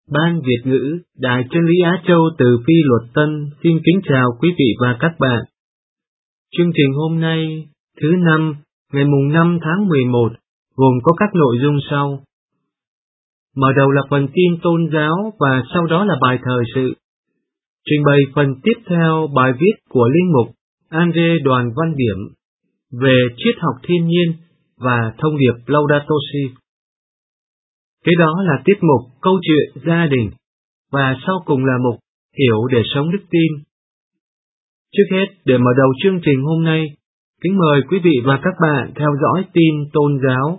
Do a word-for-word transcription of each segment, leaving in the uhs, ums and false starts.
Ban Việt ngữ Đài Chân lý Á Châu từ Phi Luật Tân xin kính chào quý vị và các bạn. Chương trình hôm nay, thứ năm, ngày mùng năm tháng mười một, gồm có các nội dung sau. Mở đầu là phần tin tôn giáo và sau đó là bài thời sự. Trình bày phần tiếp theo bài viết của Linh mục Andre Đoàn Văn Điểm về triết học thiên nhiên và thông điệp Laudato Si. Kế đó là tiết mục câu chuyện gia đình, và sau cùng là mục hiểu để sống đức tin. Trước hết, để mở đầu chương trình hôm nay, kính mời quý vị và các bạn theo dõi tin tôn giáo.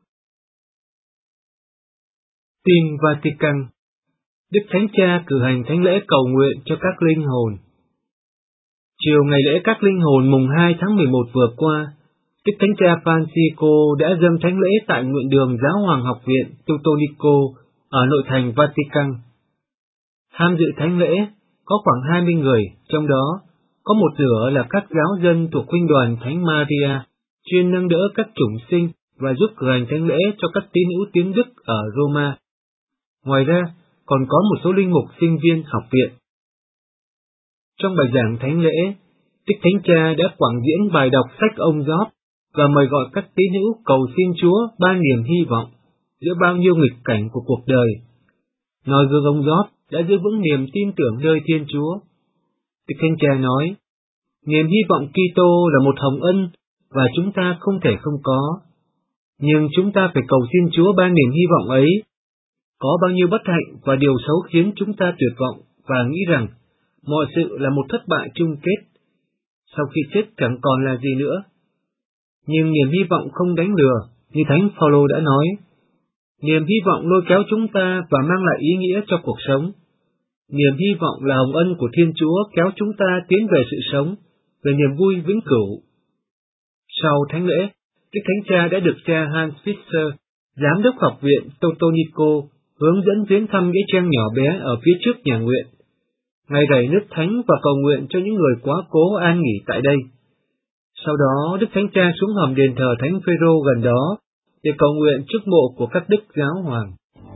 Tin Vatican. Đức Thánh Cha cử hành thánh lễ cầu nguyện cho các linh hồn. Chiều ngày lễ các linh hồn mùng hai tháng mười một vừa qua, Đức Thánh Cha Francisco đã dâng thánh lễ tại nguyện đường Giáo hoàng học viện Teutonico ở nội thành Vatican. Tham dự thánh lễ có khoảng hai mươi người, trong đó có một nửa là các giáo dân thuộc huynh đoàn Thánh Maria, chuyên nâng đỡ các chủng sinh và giúp cử hành thánh lễ cho các tín hữu tiếng Đức ở Roma. Ngoài ra, còn có một số linh mục sinh viên học viện. Trong bài giảng thánh lễ, Đức Thánh Cha đã quảng diễn bài đọc sách ông Gióp và mời gọi các tín hữu cầu xin Chúa ban niềm hy vọng giữa bao nhiêu nghịch cảnh của cuộc đời. Nói gương ông Gióp đã giữ vững niềm tin tưởng nơi Thiên Chúa. Đức Thánh Cha nói, niềm hy vọng Kitô là một hồng ân và chúng ta không thể không có. Nhưng chúng ta phải cầu xin Chúa ban niềm hy vọng ấy. Có bao nhiêu bất hạnh và điều xấu khiến chúng ta tuyệt vọng và nghĩ rằng mọi sự là một thất bại chung kết. Sau khi chết chẳng còn là gì nữa. Nhưng niềm hy vọng không đánh lừa, như Thánh Phaolô đã nói. Niềm hy vọng lôi kéo chúng ta và mang lại ý nghĩa cho cuộc sống. Niềm hy vọng là hồng ân của Thiên Chúa kéo chúng ta tiến về sự sống, về niềm vui vĩnh cửu. Sau thánh lễ, Đức Thánh Cha đã được cha Hans Fischer, giám đốc học viện Teutonico, hướng dẫn viếng thăm nghĩa trang nhỏ bé ở phía trước nhà nguyện. Ngài rảy nước thánh và cầu nguyện cho những người quá cố an nghỉ tại đây. Sau đó, Đức Thánh Cha xuống hầm đền thờ Thánh Phêrô gần đó để cầu nguyện trước mộ của các đức giáo hoàng.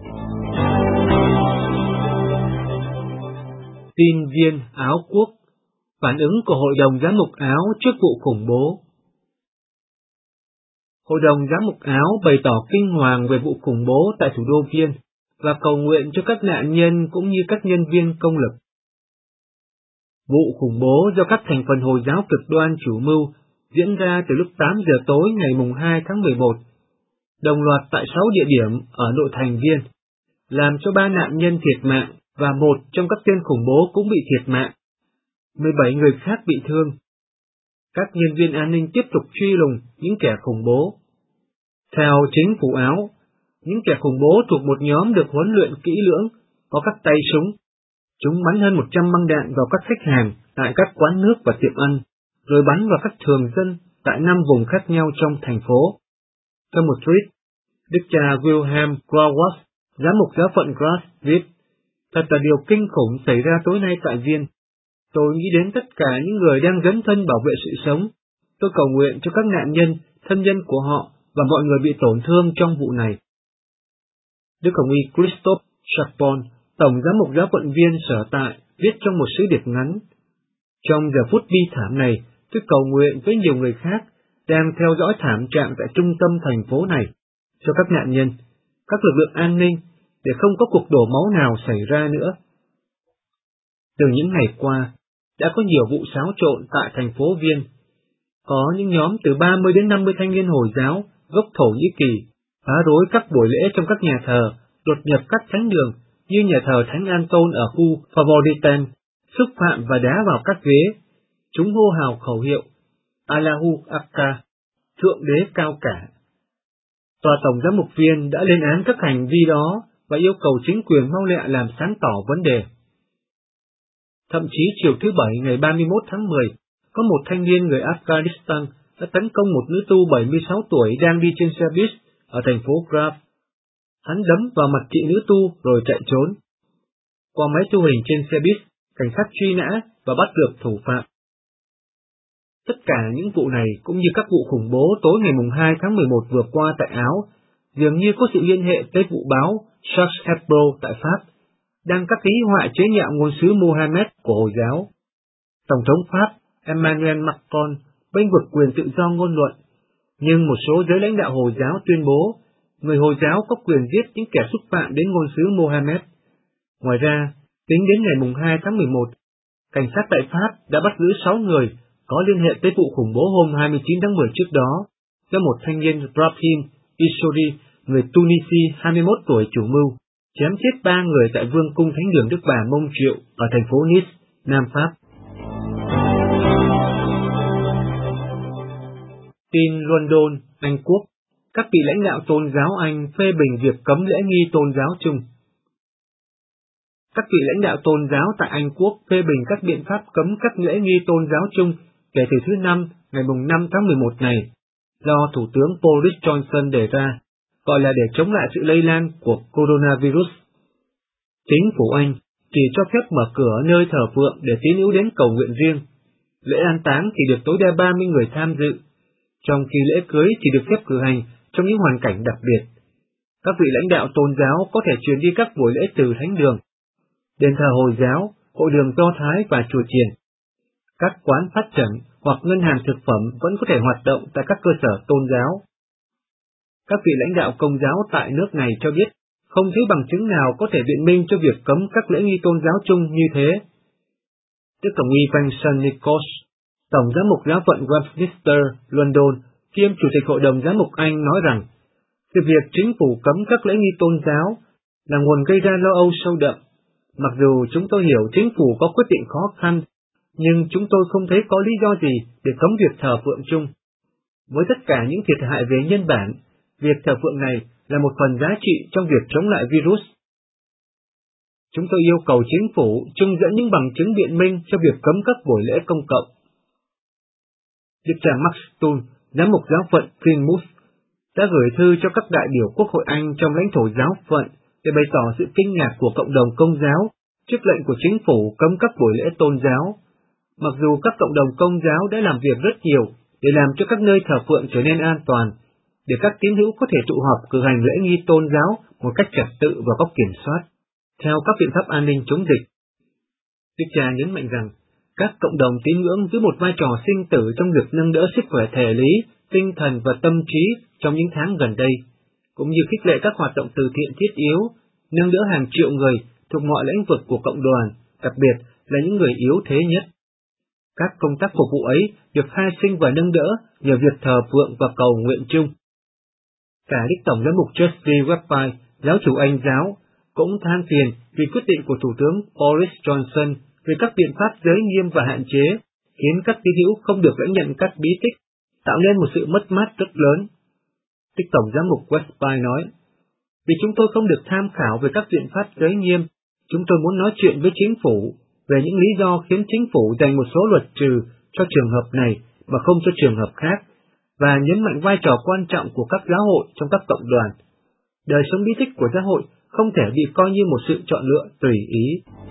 Tin viên Áo Quốc. Phản ứng của Hội đồng Giám mục Áo trước vụ khủng bố. Hội đồng Giám mục Áo bày tỏ kinh hoàng về vụ khủng bố tại thủ đô Viên và cầu nguyện cho các nạn nhân cũng như các nhân viên công lực. Vụ khủng bố do các thành phần Hồi giáo cực đoan chủ mưu diễn ra từ lúc tám giờ tối ngày mùng hai tháng mười một, đồng loạt tại sáu địa điểm ở nội thành Viên, làm cho ba nạn nhân thiệt mạng và một trong các tên khủng bố cũng bị thiệt mạng. mười bảy người khác bị thương. Các nhân viên an ninh tiếp tục truy lùng những kẻ khủng bố. Theo chính phủ Áo, những kẻ khủng bố thuộc một nhóm được huấn luyện kỹ lưỡng, có các tay súng. Chúng bắn hơn một trăm băng đạn vào các khách hàng tại các quán nước và tiệm ăn, rồi bắn vào các thường dân tại năm vùng khác nhau trong thành phố. Trong một tweet, Đức cha Wilhelm Grauwald, giám mục giáo phận Graz, viết, thật là điều kinh khủng xảy ra tối nay tại Viên. Tôi nghĩ đến tất cả những người đang dấn thân bảo vệ sự sống. Tôi cầu nguyện cho các nạn nhân, thân nhân của họ và mọi người bị tổn thương trong vụ này. Đức Hồng y Christoph Chapon, Tổng giám mục giáo phận Viên sở tại, viết trong một sứ điệp ngắn. Trong giờ phút bi thảm này, tôi cầu nguyện với nhiều người khác đang theo dõi thảm trạng tại trung tâm thành phố này, cho các nạn nhân, các lực lượng an ninh, để không có cuộc đổ máu nào xảy ra nữa. Từ những ngày qua, đã có nhiều vụ xáo trộn tại thành phố Viên. Có những nhóm từ ba mươi đến năm mươi thanh niên Hồi giáo gốc Thổ Nhĩ Kỳ phá rối các buổi lễ trong các nhà thờ, đột nhập các thánh đường như nhà thờ Thánh Anton ở khu Favoriten, xúc phạm và đá vào các ghế. Chúng hô hào khẩu hiệu Allahu Akbar, Thượng Đế cao cả. Tòa Tổng giám mục Viên đã lên án các hành vi đó và yêu cầu chính quyền mau lẹ làm sáng tỏ vấn đề. Thậm chí chiều thứ Bảy ngày ba mươi mốt tháng mười, có một thanh niên người Afghanistan đã tấn công một nữ tu bảy mươi sáu tuổi đang đi trên xe buýt ở thành phố Graz. Hắn đấm vào mặt chị nữ tu rồi chạy trốn. Qua máy thu hình trên xe buýt, cảnh sát truy nã và bắt được thủ phạm. Tất cả những vụ này cũng như các vụ khủng bố tối ngày mùng hai tháng mười một vừa qua tại Áo, dường như có sự liên hệ tới vụ báo Charles Hebdo tại Pháp, đang các ý họa chế nhạo ngôn sứ Mohammed của Hồi giáo. Tổng thống Pháp Emmanuel Macron bênh vực quyền tự do ngôn luận, nhưng một số giới lãnh đạo Hồi giáo tuyên bố người Hồi giáo có quyền giết những kẻ xúc phạm đến ngôn sứ Mohammed. Ngoài ra, tính đến ngày mùng hai tháng mười một, cảnh sát tại Pháp đã bắt giữ sáu người có liên hệ tới vụ khủng bố hôm hai mươi chín tháng mười trước đó, do một thanh niên Brahim Issouri, người Tunisia hai mươi mốt tuổi chủ mưu, chém chết ba người tại Vương cung Thánh đường Đức Bà Mông Triệu ở thành phố Nice, Nam Pháp. Tin London, Anh Quốc, các vị lãnh đạo tôn giáo Anh phê bình việc cấm lễ nghi tôn giáo chung. Các vị lãnh đạo tôn giáo tại Anh Quốc phê bình các biện pháp cấm các lễ nghi tôn giáo chung kể từ thứ Năm, ngày mùng năm tháng mười một này, do Thủ tướng Boris Johnson đề ra, gọi là để chống lại sự lây lan của coronavirus. Chính phủ Anh chỉ cho phép mở cửa nơi thờ phượng để tín hữu đến cầu nguyện riêng. Lễ an táng chỉ được tối đa ba mươi người tham dự, trong khi lễ cưới chỉ được phép cử hành trong những hoàn cảnh đặc biệt. Các vị lãnh đạo tôn giáo có thể chuyển đi các buổi lễ từ thánh đường, đền thờ Hồi giáo, hội đường Do Thái và chùa chiền. Các quán phát trần hoặc ngân hàng thực phẩm vẫn có thể hoạt động tại các cơ sở tôn giáo. Các vị lãnh đạo Công giáo tại nước này cho biết không thấy bằng chứng nào có thể biện minh cho việc cấm các lễ nghi tôn giáo chung như thế. Đức Tổng nghi Vincent Nichols, Tổng giám mục giáo phận Westminster, London, kiêm Chủ tịch Hội đồng Giám mục Anh nói rằng, sự việc chính phủ cấm các lễ nghi tôn giáo là nguồn gây ra lo âu sâu đậm. Mặc dù chúng tôi hiểu chính phủ có quyết định khó khăn, nhưng chúng tôi không thấy có lý do gì để cấm việc thờ phượng chung. Với tất cả những thiệt hại về nhân bản, việc thờ phượng này là một phần giá trị trong việc chống lại virus. Chúng tôi yêu cầu chính phủ trưng dẫn những bằng chứng biện minh cho việc cấm các buổi lễ công cộng. Đức cha Max Tull, giám mục giáo phận Plymouth, đã gửi thư cho các đại biểu Quốc hội Anh trong lãnh thổ giáo phận để bày tỏ sự kinh ngạc của cộng đồng Công giáo trước lệnh của chính phủ cấm các buổi lễ tôn giáo. Mặc dù các cộng đồng Công giáo đã làm việc rất nhiều để làm cho các nơi thờ phượng trở nên an toàn, để các tín hữu có thể tụ họp cử hành lễ nghi tôn giáo một cách trật tự và có kiểm soát, theo các biện pháp an ninh chống dịch. Đức cha nhấn mạnh rằng, các cộng đồng tín ngưỡng giữ một vai trò sinh tử trong việc nâng đỡ sức khỏe thể lý, tinh thần và tâm trí trong những tháng gần đây, cũng như khích lệ các hoạt động từ thiện thiết yếu, nâng đỡ hàng triệu người thuộc mọi lĩnh vực của cộng đoàn, đặc biệt là những người yếu thế nhất. Các công tác phục vụ ấy được khai sinh và nâng đỡ nhờ việc thờ phượng và cầu nguyện chung. Cả Đức Tổng giám mục Justin Welby, giáo chủ Anh giáo, cũng than phiền vì quyết định của Thủ tướng Boris Johnson về các biện pháp giới nghiêm và hạn chế, khiến các tín hữu không được lãnh nhận các bí tích, tạo nên một sự mất mát rất lớn. Đức Tổng giám mục Welby nói, vì chúng tôi không được tham khảo về các biện pháp giới nghiêm, chúng tôi muốn nói chuyện với chính phủ về những lý do khiến chính phủ dành một số luật trừ cho trường hợp này mà không cho trường hợp khác, và nhấn mạnh vai trò quan trọng của các giáo hội trong các cộng đoàn. Đời sống bí tích của giáo hội không thể bị coi như một sự chọn lựa tùy ý.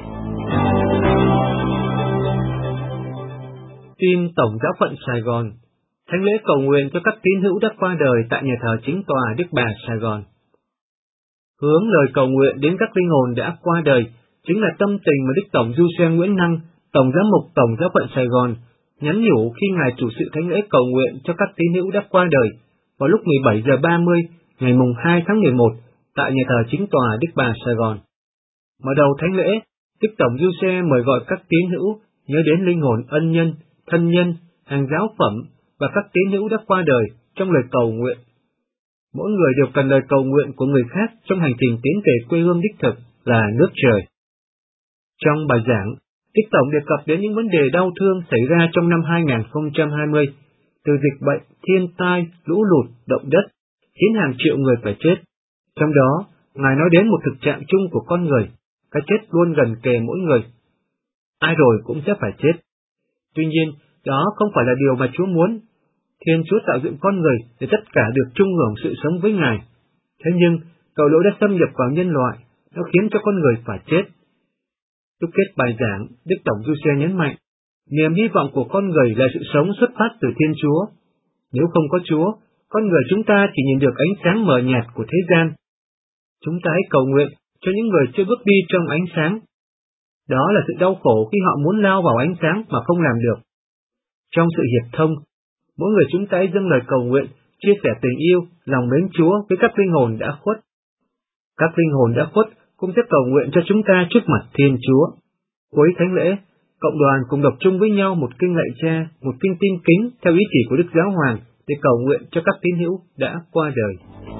Tin Tổng giáo phận Sài Gòn, thánh lễ cầu nguyện cho các tín hữu đã qua đời tại nhà thờ Chính tòa Đức Bà Sài Gòn. Hướng lời cầu nguyện đến các linh hồn đã qua đời chính là tâm tình mà Đức Tổng Du Xe Nguyễn Năng, Tổng giám mục Tổng giáo phận Sài Gòn, nhắn nhủ khi Ngài chủ sự thánh lễ cầu nguyện cho các tín hữu đã qua đời vào lúc mười bảy giờ ba mươi ngày mùng hai tháng mười một tại nhà thờ Chính tòa Đức Bà Sài Gòn. Mở đầu thánh lễ, Đức Tổng Du Xe mời gọi các tín hữu nhớ đến linh hồn ân nhân, thân nhân, hàng giáo phẩm và các tín hữu đã qua đời trong lời cầu nguyện. Mỗi người đều cần lời cầu nguyện của người khác trong hành trình tiến về quê hương đích thực là nước trời. Trong bài giảng, Đức Tổng đề cập đến những vấn đề đau thương xảy ra trong năm hai nghìn không trăm hai mươi, từ dịch bệnh, thiên tai, lũ lụt, động đất, khiến hàng triệu người phải chết. Trong đó, Ngài nói đến một thực trạng chung của con người, cái chết luôn gần kề mỗi người. Ai rồi cũng sẽ phải chết. Tuy nhiên, đó không phải là điều mà Chúa muốn. Thiên Chúa tạo dựng con người để tất cả được chung hưởng sự sống với Ngài. Thế nhưng, tội lỗi đã xâm nhập vào nhân loại, nó khiến cho con người phải chết. Đúc kết bài giảng, Đức Tổng Du Xe nhấn mạnh, niềm hy vọng của con người là sự sống xuất phát từ Thiên Chúa. Nếu không có Chúa, con người chúng ta chỉ nhìn được ánh sáng mờ nhạt của thế gian. Chúng ta hãy cầu nguyện cho những người chưa bước đi trong ánh sáng. Đó là sự đau khổ khi họ muốn lao vào ánh sáng mà không làm được. Trong sự hiệp thông, mỗi người chúng ta dâng lời cầu nguyện, chia sẻ tình yêu, lòng mến Chúa với các linh hồn đã khuất. Các linh hồn đã khuất cũng sẽ cầu nguyện cho chúng ta trước mặt Thiên Chúa. Cuối thánh lễ, cộng đoàn cùng đọc chung với nhau một kinh lạy Cha, một kinh tin kính theo ý chỉ của Đức Giáo Hoàng để cầu nguyện cho các tín hữu đã qua đời.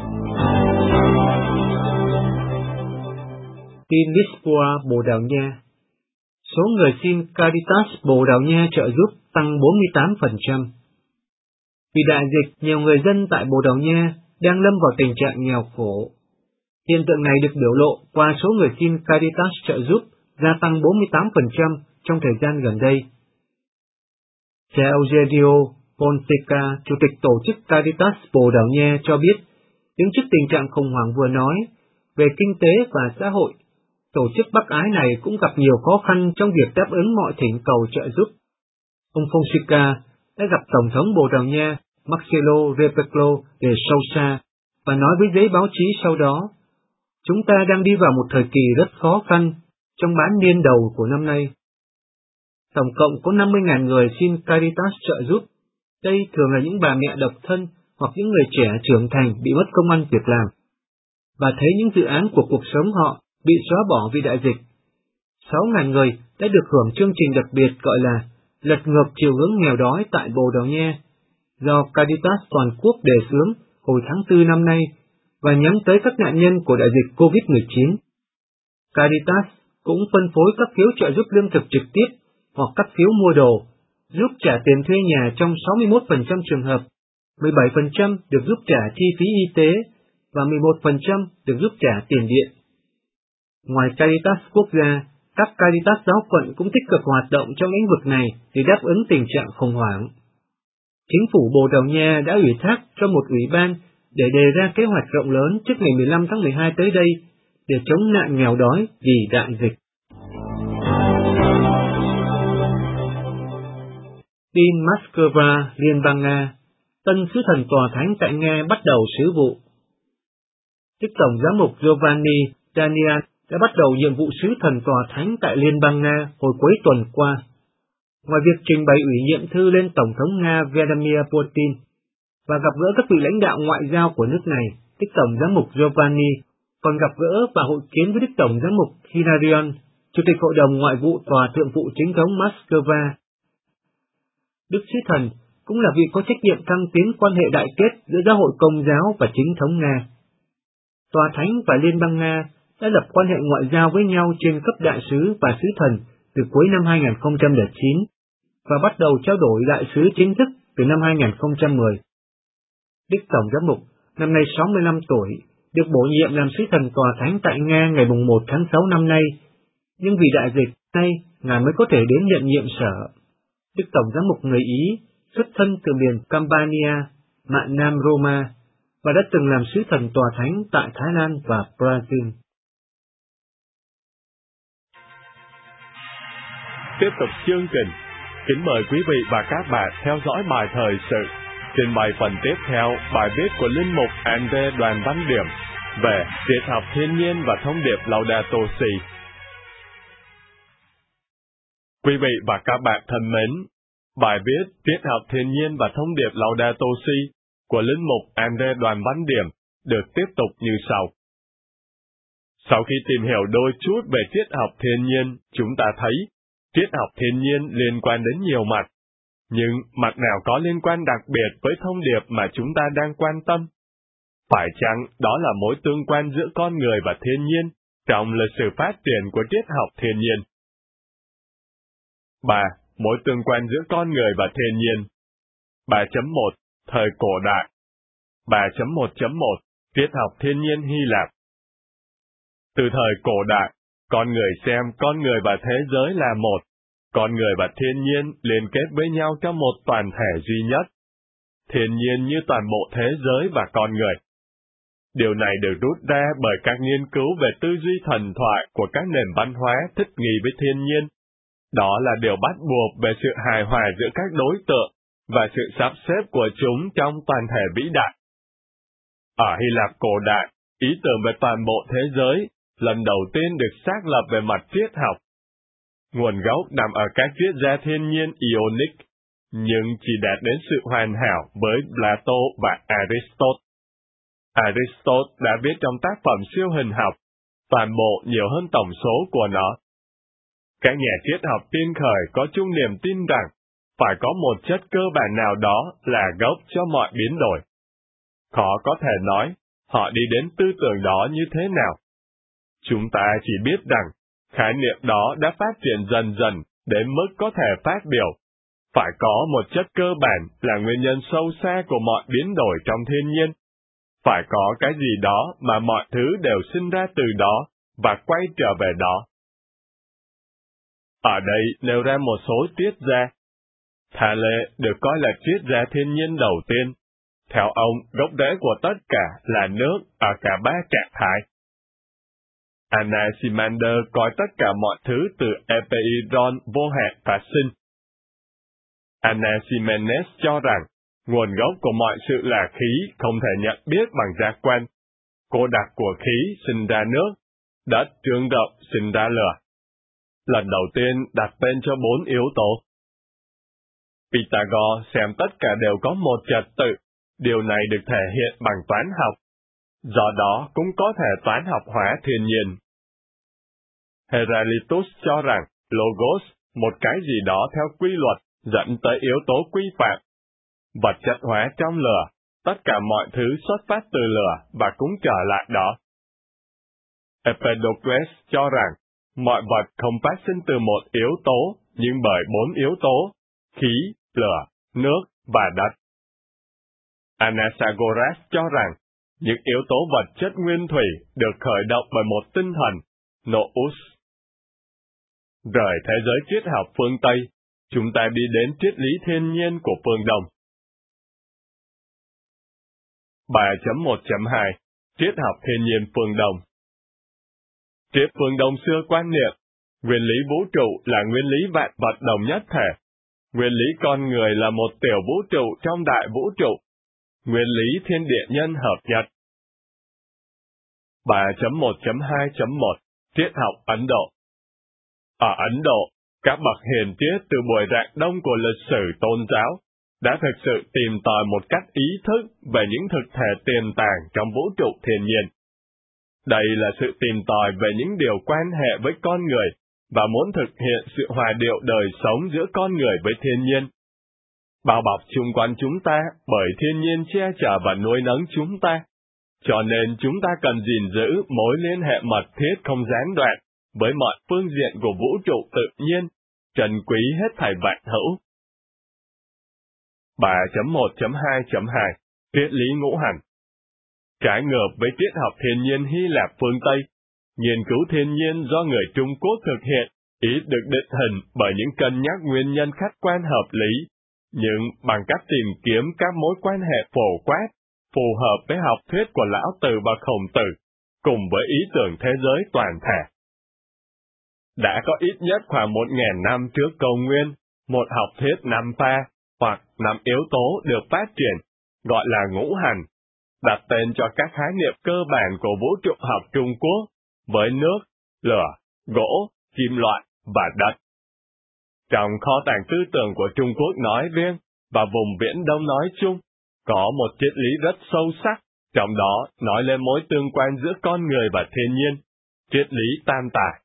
Tin Lisboa, Bồ Đào Nha. Số người xin Caritas Bồ Đào Nha trợ giúp tăng bốn mươi tám phần trăm. Vì đại dịch, nhiều người dân tại Bồ Đào Nha đang lâm vào tình trạng nghèo khổ. Hiện tượng này được biểu lộ qua số người xin Caritas trợ giúp gia tăng bốn mươi tám phần trăm trong thời gian gần đây. Cha Eugenio Fonseca, Chủ tịch Tổ chức Caritas Bồ Đào Nha cho biết, đứng trước tình trạng khủng hoảng vừa nói về kinh tế và xã hội, tổ chức bác ái này cũng gặp nhiều khó khăn trong việc đáp ứng mọi thỉnh cầu trợ giúp. Ông Fonseca đã gặp Tổng thống Bồ Đào Nha Marcelo Rebelo de Sousa và nói với giới báo chí sau đó, chúng ta đang đi vào một thời kỳ rất khó khăn trong bán niên đầu của năm nay. Tổng cộng có năm mươi nghìn người xin Caritas trợ giúp. Đây thường là những bà mẹ độc thân hoặc những người trẻ trưởng thành bị mất công ăn việc làm, và thấy những dự án của cuộc sống họ bị xóa bỏ vì đại dịch. sáu nghìn người đã được hưởng chương trình đặc biệt gọi là lật ngược chiều hướng nghèo đói tại Bồ Đào Nha, do Caritas toàn quốc đề xướng hồi tháng tư năm nay và nhắm tới các nạn nhân của đại dịch covid mười chín. Caritas cũng phân phối các phiếu trợ giúp lương thực trực tiếp hoặc các phiếu mua đồ, giúp trả tiền thuê nhà trong sáu mươi mốt phần trăm trường hợp, mười bảy phần trăm được giúp trả chi phí y tế và mười một phần trăm được giúp trả tiền điện. Ngoài Caritas quốc gia, các Caritas giáo phận cũng tích cực hoạt động trong lĩnh vực này để đáp ứng tình trạng khủng hoảng. Chính phủ Bồ Đào Nha đã ủy thác cho một ủy ban để đề ra kế hoạch rộng lớn trước ngày mười lăm tháng mười hai tới đây để chống nạn nghèo đói vì đại dịch. Tin Moscow, Liên bang Nga. Tân sứ thần tòa thánh tại Nga bắt đầu sứ vụ. Đức Tổng giám mục Giovanni Daniel đã bắt đầu nhiệm vụ sứ thần tòa thánh tại Liên bang Nga hồi cuối tuần qua. Ngoài việc trình bày ủy nhiệm thư lên Tổng thống Nga Vladimir Putin và gặp gỡ các vị lãnh đạo ngoại giao của nước này, Đức Tổng giám mục Giovanni còn gặp gỡ và hội kiến với Đức Tổng giám mục Hilarion, Chủ tịch Hội đồng Ngoại vụ Tòa Thượng vụ Chính thống Moscow. Đức sứ thần cũng là vị có trách nhiệm thăng tiến quan hệ đại kết giữa giáo hội Công giáo và chính thống Nga. Tòa Thánh và Liên bang Nga đã lập quan hệ ngoại giao với nhau trên cấp đại sứ và sứ thần từ cuối năm hai nghìn không trăm lẻ chín và bắt đầu trao đổi đại sứ chính thức từ năm hai nghìn không trăm mười. Đức Tổng giám mục, năm nay sáu mươi lăm tuổi, được bổ nhiệm làm sứ thần tòa thánh tại Nga ngày mùng một tháng sáu năm nay, nhưng vì đại dịch nay ngài mới có thể đến nhận nhiệm sở. Đức Tổng giám mục người Ý xuất thân từ miền Campania, mạn Nam Roma, và đã từng làm sứ thần tòa thánh tại Thái Lan và Brazil. Tiếp tục chương trình, kính mời quý vị và các bạn theo dõi bài thời sự. Trên bài phần tiếp theo, bài viết của Linh mục Andre Đoàn Văn Điểm về triết học thiên nhiên và thông điệp Laudato Si. Quý vị và các bạn thân mến, bài viết triết học thiên nhiên và thông điệp Laudato Si của Linh mục Andre Đoàn Văn Điểm được tiếp tục như sau. Sau khi tìm hiểu đôi chút về triết học thiên nhiên, chúng ta thấy triết học thiên nhiên liên quan đến nhiều mặt, nhưng mặt nào có liên quan đặc biệt với thông điệp mà chúng ta đang quan tâm? Phải chăng đó là mối tương quan giữa con người và thiên nhiên trong lịch sử phát triển của triết học thiên nhiên? ba. Mối tương quan giữa con người và thiên nhiên. ba chấm một. Thời cổ đại. ba chấm một chấm một. Triết học thiên nhiên Hy Lạp. Từ thời cổ đại, con người xem con người và thế giới là một. Con người và thiên nhiên liên kết với nhau trong một toàn thể duy nhất. Thiên nhiên như toàn bộ thế giới và con người. Điều này được rút ra bởi các nghiên cứu về tư duy thần thoại của các nền văn hóa thích nghi với thiên nhiên. Đó là điều bắt buộc về sự hài hòa giữa các đối tượng và sự sắp xếp của chúng trong toàn thể vĩ đại. Ở Hy Lạp cổ đại, ý tưởng về toàn bộ thế giới lần đầu tiên được xác lập về mặt triết học. Nguồn gốc nằm ở các triết gia thiên nhiên Ionic, nhưng chỉ đạt đến sự hoàn hảo với Plato và Aristotle. Aristotle đã viết trong tác phẩm siêu hình học, toàn bộ nhiều hơn tổng số của nó. Các nhà triết học tiên khởi có chung niềm tin rằng phải có một chất cơ bản nào đó là gốc cho mọi biến đổi. Khó có thể nói họ đi đến tư tưởng đó như thế nào. Chúng ta chỉ biết rằng khái niệm đó đã phát triển dần dần đến mức có thể phát biểu. Phải có một chất cơ bản là nguyên nhân sâu xa của mọi biến đổi trong thiên nhiên. Phải có cái gì đó mà mọi thứ đều sinh ra từ đó và quay trở về đó. Ở đây nêu ra một số triết gia. Thales được coi là triết gia thiên nhiên đầu tiên. Theo ông, gốc rễ của tất cả là nước ở cả ba trạng thái. Anaximander coi tất cả mọi thứ từ Epeiron vô hạn phát sinh. Anaximenes cho rằng nguồn gốc của mọi sự là khí không thể nhận biết bằng giác quan. Cô đặc của khí sinh ra nước, đất trương rộng sinh ra lửa. Lần đầu tiên đặt tên cho bốn yếu tố. Pythagore xem tất cả đều có một trật tự, điều này được thể hiện bằng toán học. Do đó cũng có thể toán học hóa thiên nhiên. Heraclitus cho rằng logos, một cái gì đó theo quy luật, dẫn tới yếu tố quy phạm. Vật chất hóa trong lửa, tất cả mọi thứ xuất phát từ lửa và cũng trở lại đó. Empedocles cho rằng mọi vật không phát sinh từ một yếu tố, nhưng bởi bốn yếu tố, khí, lửa, nước và đất. Anaxagoras cho rằng những yếu tố vật chất nguyên thủy được khởi động bởi một tinh thần, nous. Rời thế giới triết học phương Tây, chúng ta đi đến triết lý thiên nhiên của phương Đông. ba chấm một chấm hai Triết học thiên nhiên phương Đông. Triết phương Đông xưa quan niệm, nguyên lý vũ trụ là nguyên lý vạn vật đồng nhất thể. Nguyên lý con người là một tiểu vũ trụ trong đại vũ trụ. Nguyên lý thiên địa nhân hợp nhất. ba chấm một chấm hai chấm một Triết học Ấn Độ. Ở Ấn Độ, các bậc hiền triết từ buổi rạng đông của lịch sử tôn giáo đã thực sự tìm tòi một cách ý thức về những thực thể tiềm tàng trong vũ trụ thiên nhiên. Đây là sự tìm tòi về những điều quan hệ với con người và muốn thực hiện sự hòa điệu đời sống giữa con người với thiên nhiên. Bao bọc chung quanh chúng ta bởi thiên nhiên che chở và nuôi nấng chúng ta. Cho nên chúng ta cần gìn giữ mối liên hệ mật thiết không gián đoạn với mọi phương diện của vũ trụ tự nhiên, trân quý hết thảy vạn hữu. ba chấm một chấm hai chấm hai Triết lý ngũ hành. Trái ngược với triết học thiên nhiên Hy Lạp phương Tây, nghiên cứu thiên nhiên do người Trung Quốc thực hiện ít được định hình bởi những cân nhắc nguyên nhân khách quan hợp lý, nhưng bằng cách tìm kiếm các mối quan hệ phổ quát, phù hợp với học thuyết của Lão Tử và Khổng Tử, cùng với ý tưởng thế giới toàn thể. Đã có ít nhất khoảng một nghìn năm trước công nguyên, một học thuyết năm pha, hoặc năm yếu tố được phát triển, gọi là ngũ hành, đặt tên cho các khái niệm cơ bản của vũ trụ học Trung Quốc, với nước, lửa, gỗ, kim loại và đất. Trong kho tàng tư tưởng của Trung Quốc nói riêng, và vùng Viễn Đông nói chung, có một triết lý rất sâu sắc, trong đó nói lên mối tương quan giữa con người và thiên nhiên, triết lý tam tài.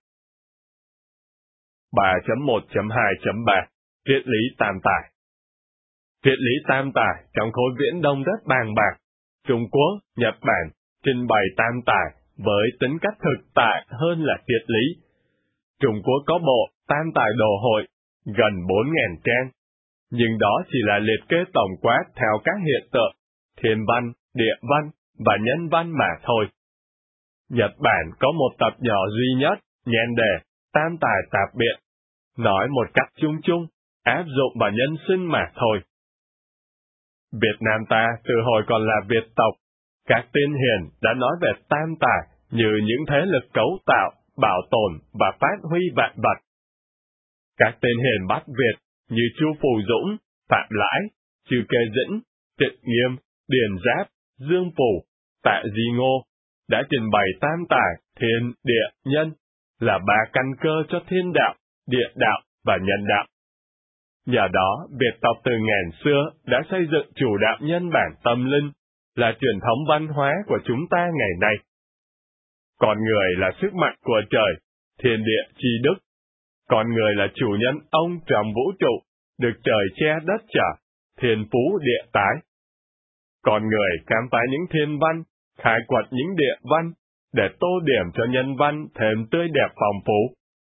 ba chấm một chấm hai chấm ba Triết lý tam tài. Triết lý tam tài trong khối Viễn Đông rất bàn bạc. Trung Quốc, Nhật Bản trình bày tam tài với tính cách thực tại hơn là triết lý. Trung Quốc có bộ Tam Tài Đồ Hội, gần bốn nghìn trang, nhưng đó chỉ là liệt kê tổng quát theo các hiện tượng, thiên văn, địa văn và nhân văn mà thôi. Nhật Bản có một tập nhỏ duy nhất, nhan đề Tam Tài Tạp Biện, nói một cách chung chung, áp dụng vào nhân sinh mà thôi. Việt Nam ta từ hồi còn là Việt tộc, các tiên hiền đã nói về tam tài như những thế lực cấu tạo, bảo tồn và phát huy vạn vật. Các tên hiền Bắc Việt như Chu Phù Dũng, Phạm Lãi, Trư Kê Dĩnh, Trịnh Nghiêm, Điền Giáp, Dương Phủ, Tạ Di Ngô đã trình bày tam tài, thiên, địa, nhân, là ba căn cơ cho thiên đạo, địa đạo và nhân đạo. Nhờ đó, Việt tộc từ ngàn xưa đã xây dựng chủ đạo nhân bản tâm linh, là truyền thống văn hóa của chúng ta ngày nay. Con người là sức mạnh của trời, thiên địa chi đức. Con người là chủ nhân ông trong vũ trụ, được trời che đất chở, thiên phú địa tái. Con người khám phá những thiên văn, khai quật những địa văn, để tô điểm cho nhân văn thêm tươi đẹp phong phú.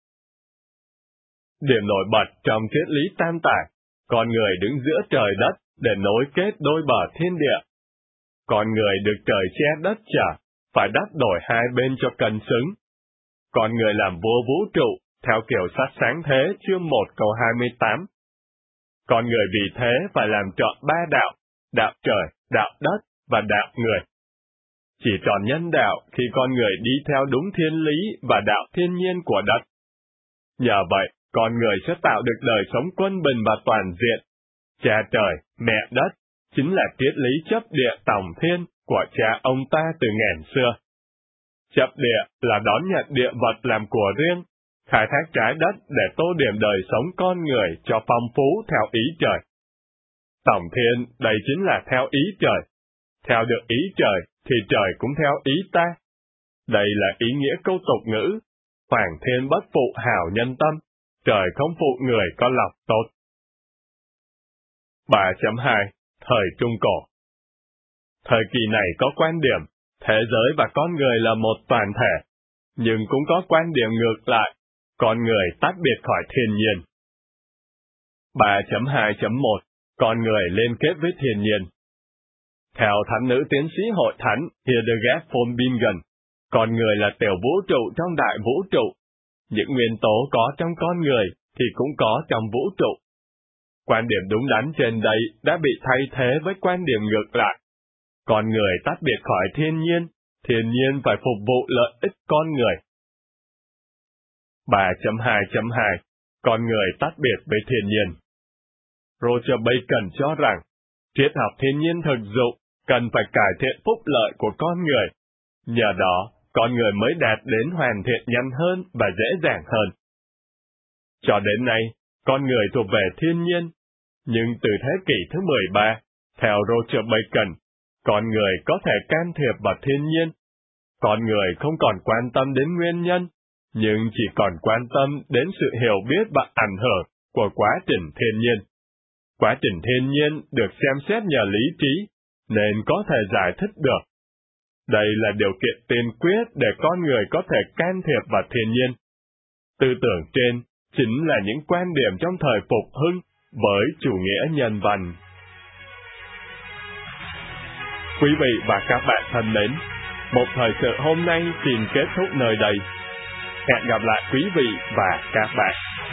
Điểm nổi bật trong triết lý tam tài, con người đứng giữa trời đất để nối kết đôi bờ thiên địa. Con người được trời che đất chở, phải đắp đổi hai bên cho cân xứng. Con người làm vua vũ trụ, theo kiểu sách sáng thế chương một câu hai mươi tám. Con người vì thế phải làm trọn ba đạo, đạo trời, đạo đất và đạo người. Chỉ tròn nhân đạo khi con người đi theo đúng thiên lý và đạo thiên nhiên của đất. Nhờ vậy, con người sẽ tạo được đời sống quân bình và toàn diện. Cha trời, mẹ đất, chính là triết lý chấp địa tòng thiên của cha ông ta từ ngàn xưa. Chấp địa là đón nhận địa vật làm của riêng, khai thác trái đất để tô điểm đời sống con người cho phong phú theo ý trời. Tòng thiên, đây chính là theo ý trời. Theo được ý trời, thì trời cũng theo ý ta. Đây là ý nghĩa câu tục ngữ, hoàng thiên bất phụ hảo nhân tâm, trời không phụ người có lòng tốt. ba chấm hai Thời Trung Cổ. Thời kỳ này có quan điểm, thế giới và con người là một toàn thể, nhưng cũng có quan điểm ngược lại, con người tách biệt khỏi thiên nhiên. ba chấm hai chấm một Con người liên kết với thiên nhiên. Theo thánh nữ tiến sĩ hội thánh Hildegard von Bingen, con người là tiểu vũ trụ trong đại vũ trụ. Những nguyên tố có trong con người thì cũng có trong vũ trụ. Quan điểm đúng đắn trên đây đã bị thay thế với quan điểm ngược lại. Con người tách biệt khỏi thiên nhiên, thiên nhiên phải phục vụ lợi ích con người. ba chấm hai chấm hai Con người tách biệt với thiên nhiên. Roger Bacon cho rằng, triết học thiên nhiên thực dụng cần phải cải thiện phúc lợi của con người. Nhờ đó, con người mới đạt đến hoàn thiện nhanh hơn và dễ dàng hơn. Cho đến nay, con người thuộc về thiên nhiên, nhưng từ thế kỷ thứ mười ba, theo Roger Bacon, con người có thể can thiệp vào thiên nhiên. Con người không còn quan tâm đến nguyên nhân, nhưng chỉ còn quan tâm đến sự hiểu biết và ảnh hưởng của quá trình thiên nhiên. Quá trình thiên nhiên được xem xét nhờ lý trí, nên có thể giải thích được. Đây là điều kiện tiên quyết để con người có thể can thiệp vào thiên nhiên. Tư tưởng trên chính là những quan điểm trong thời phục hưng với chủ nghĩa nhân văn. Quý vị và các bạn thân mến, một thời sự hôm nay xin kết thúc nơi đây. Hẹn gặp lại quý vị và các bạn.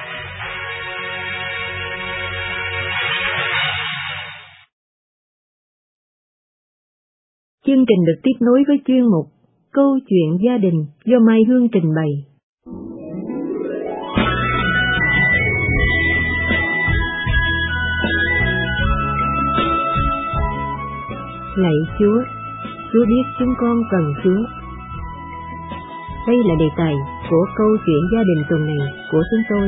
Chương trình được tiếp nối với chuyên mục Câu chuyện gia đình do Mai Hương trình bày. Lạy Chúa, Chúa biết chúng con cần Chúa. Đây là đề tài của câu chuyện gia đình tuần này của chúng tôi.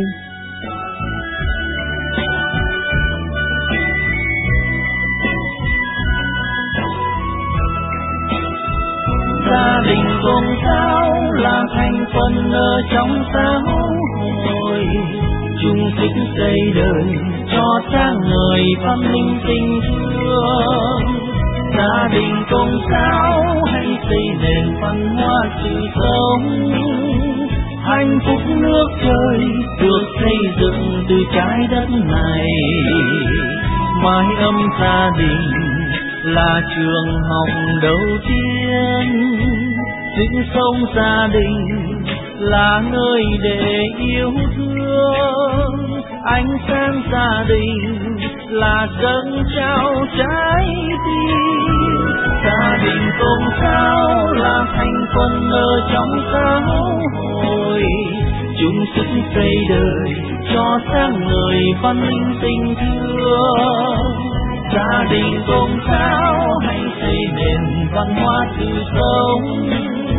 Gia đình gồm sao là thành phần ở trong xã hội, chung sức xây đời cho sáng ngời văn minh tình thương. Gia đình gồm sao hãy xây nền văn hóa sự sống, hạnh phúc nước trời được xây dựng từ trái đất này. Mái ấm gia đình là trường học đầu tiên, sinh sống gia đình là nơi để yêu thương. Ánh sáng gia đình là dâng trao trái tim. Gia đình gồm sao là thành phần ở trong xã hội, chung sức xây đời cho sáng ngời văn minh tình thương. Gia đình gồm sao hãy xây nền văn hóa tự sống,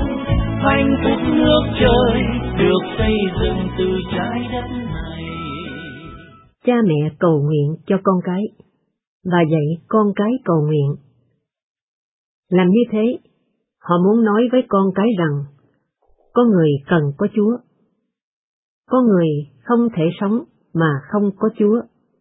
hạnh phúc nước trời được xây dựng từ trái đất này. Cha mẹ cầu nguyện cho con cái và dạy con cái cầu nguyện. Làm như thế, họ muốn nói với con cái rằng con người cần có Chúa. Con người không thể sống mà không có Chúa.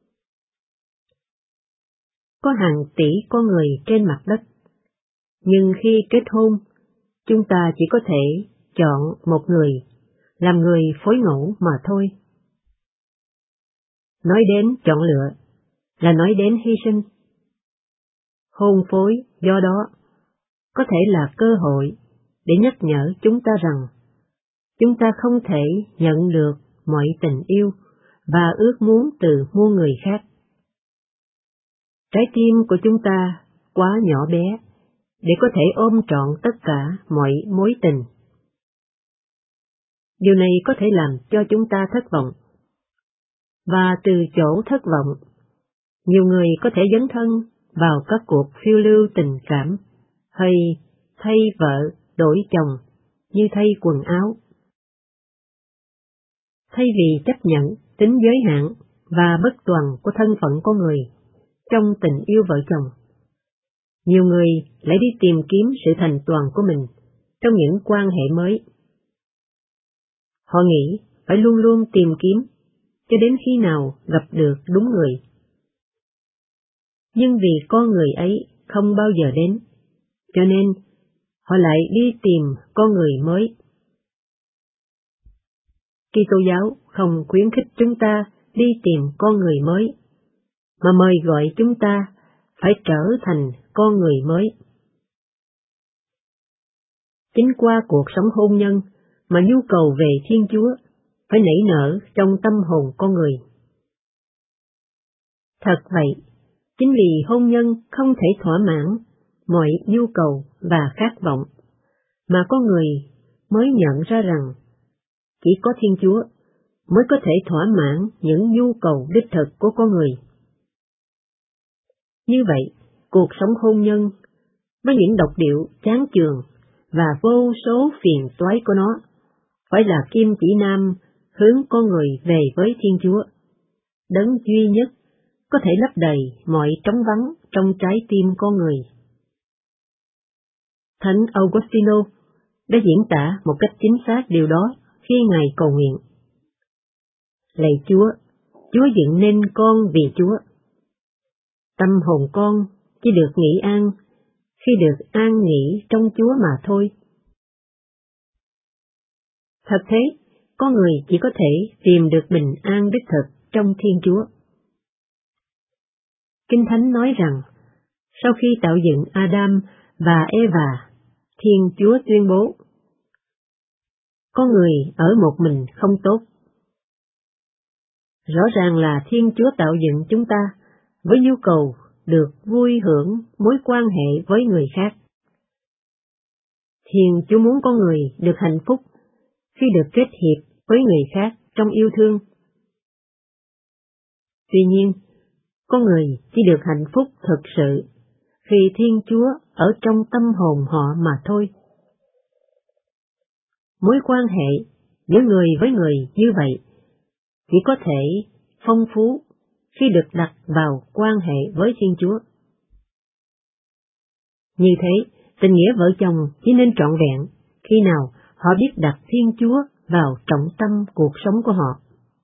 Có hàng tỷ con người trên mặt đất, nhưng khi kết hôn, chúng ta chỉ có thể chọn một người làm người phối ngẫu mà thôi. Nói đến chọn lựa là nói đến hy sinh. Hôn phối do đó có thể là cơ hội để nhắc nhở chúng ta rằng chúng ta không thể nhận được mọi tình yêu và ước muốn từ muôn người khác. Trái tim của chúng ta quá nhỏ bé để có thể ôm trọn tất cả mọi mối tình. Điều này có thể làm cho chúng ta thất vọng. Và từ chỗ thất vọng, nhiều người có thể dấn thân vào các cuộc phiêu lưu tình cảm, hay thay vợ đổi chồng như thay quần áo. Thay vì chấp nhận tính giới hạn và bất toàn của thân phận con người trong tình yêu vợ chồng, nhiều người lại đi tìm kiếm sự thành toàn của mình trong những quan hệ mới. Họ nghĩ phải luôn luôn tìm kiếm cho đến khi nào gặp được đúng người. Nhưng vì con người ấy không bao giờ đến, cho nên họ lại đi tìm con người mới. Kitô giáo không khuyến khích chúng ta đi tìm con người mới, mà mời gọi chúng ta phải trở thành con người mới. Chính qua cuộc sống hôn nhân mà nhu cầu về Thiên Chúa phải nảy nở trong tâm hồn con người. Thật vậy, chính vì hôn nhân không thể thỏa mãn mọi nhu cầu và khát vọng, mà con người mới nhận ra rằng chỉ có Thiên Chúa mới có thể thỏa mãn những nhu cầu đích thực của con người. Như vậy, cuộc sống hôn nhân với những độc điệu chán chường và vô số phiền toái của nó phải là kim chỉ nam hướng con người về với Thiên Chúa, đấng duy nhất có thể lấp đầy mọi trống vắng trong trái tim con người. Thánh Augustino đã diễn tả một cách chính xác điều đó khi Ngài cầu nguyện: Lạy Chúa, Chúa dựng nên con vì Chúa. Tâm hồn con chỉ được nghỉ an khi được an nghỉ trong Chúa mà thôi. Thật thế, con người chỉ có thể tìm được bình an đích thực trong Thiên Chúa. Kinh Thánh nói rằng, sau khi tạo dựng Adam và Eva, Thiên Chúa tuyên bố: con người ở một mình không tốt. Rõ ràng là Thiên Chúa tạo dựng chúng ta với nhu cầu được vui hưởng mối quan hệ với người khác. Thiên Chúa muốn con người được hạnh phúc khi được kết hiệp với người khác trong yêu thương. Tuy nhiên, con người chỉ được hạnh phúc thực sự khi Thiên Chúa ở trong tâm hồn họ mà thôi. Mối quan hệ giữa người với người như vậy chỉ có thể phong phú khi được đặt vào quan hệ với Thiên Chúa. Như thế, tình nghĩa vợ chồng chỉ nên trọn vẹn khi nào họ biết đặt Thiên Chúa vào trọng tâm cuộc sống của họ.